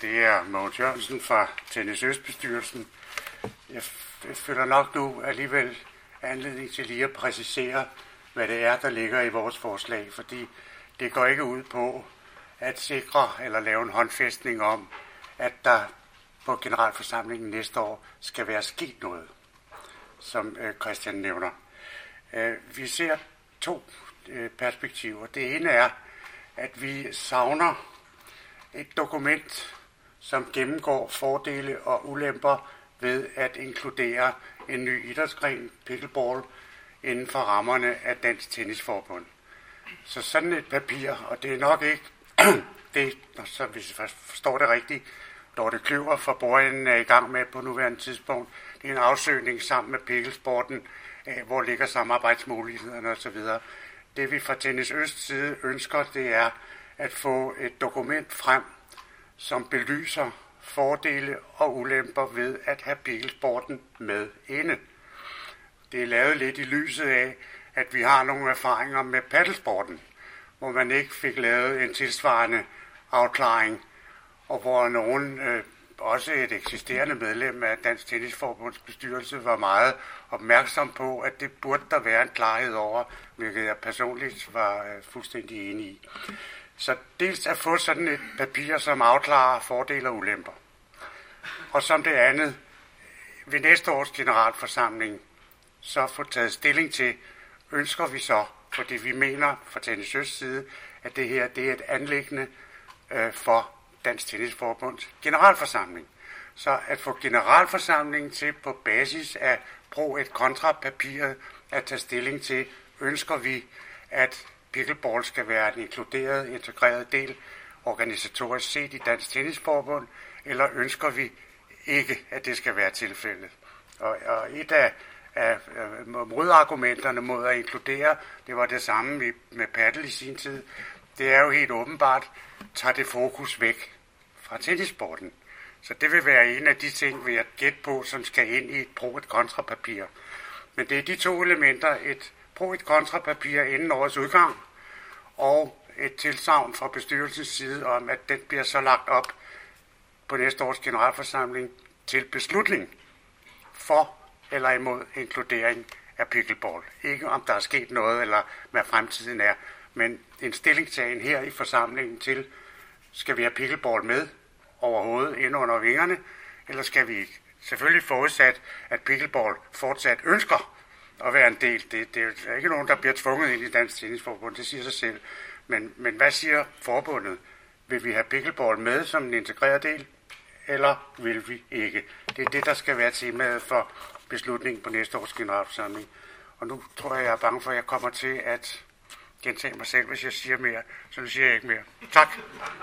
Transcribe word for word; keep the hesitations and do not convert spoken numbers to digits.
det er Mogens Jørgensen fra Tennis Øst-bestyrelsen. Jeg føler nok nu alligevel anledning til lige at præcisere, hvad det er, der ligger i vores forslag, fordi det går ikke ud på at sikre eller lave en håndfæstning om, at der på generalforsamlingen næste år skal være sket noget, som Christian nævner. Vi ser to perspektiver. Det ene er, at vi savner et dokument, som gennemgår fordele og ulemper ved at inkludere en ny idrætsgren, pickleball, inden for rammerne af Dansk Tennisforbund. Så sådan et papir, og det er nok ikke det, så hvis jeg forstår det rigtigt, Dorte Kløver fra bordenden er i gang med på nuværende tidspunkt. Det er en afsøgning sammen med pikkelsporten, hvor ligger samarbejdsmulighederne osv. Det vi fra Tennis Øst side ønsker, det er at få et dokument frem, som belyser fordele og ulemper ved at have pikkelsporten med inde. Det er lavet lidt i lyset af, at vi har nogle erfaringer med paddelsporten, hvor man ikke fik lavet en tilsvarende afklaring, og hvor nogen, øh, også et eksisterende medlem af Dansk Tennisforbunds bestyrelse, var meget opmærksom på, at det burde der være en klarhed over, hvilket jeg personligt var øh, fuldstændig enig i. Så dels at få sådan et papir, som afklarer fordele og ulemper. Og som det andet, ved næste års generalforsamling, så få taget stilling til, ønsker vi så, fordi vi mener fra Tennis Østs side, at det her det er et anliggende øh, for Dansk Tennisforbunds generalforsamling. Så at få generalforsamlingen til på basis af pro et kontra papiret at tage stilling til, ønsker vi, at pickleball skal være en inkluderet, integreret del organisatorisk set i Dansk Tennisforbund, eller ønsker vi ikke, at det skal være tilfældet. Og, og et af, af, af modargumenterne mod at inkludere, det var det samme med paddle i sin tid, det er jo helt åbenbart, tager det fokus væk fra tennissporten. Så det vil være en af de ting, vi har gæt på, som skal ind i et pro et kontra papir. Men det er de to elementer, et pro et kontra papir inden årets udgang, og et tilsagn fra bestyrelsens side om, at den bliver så lagt op på næste års generalforsamling til beslutning for eller imod inkludering af pickleball. Ikke om der er sket noget, eller hvad fremtiden er, men en stillingtagen her i forsamlingen til, skal vi have pickleball med overhovedet ind under vingerne, eller skal vi ikke? Selvfølgelig forudsat, at pickleball fortsat ønsker at være en del. Det, det er ikke nogen, der bliver tvunget ind i Dansk Tennisforbund, det siger sig selv. Men, men hvad siger forbundet? Vil vi have pickleball med som en integreret del, eller vil vi ikke? Det er det, der skal være temaet for beslutningen på næste års generalforsamling. Og nu tror jeg, jeg er bange for, at jeg kommer til at gentage mig selv, hvis jeg siger mere. Så nu siger jeg ikke mere. Tak.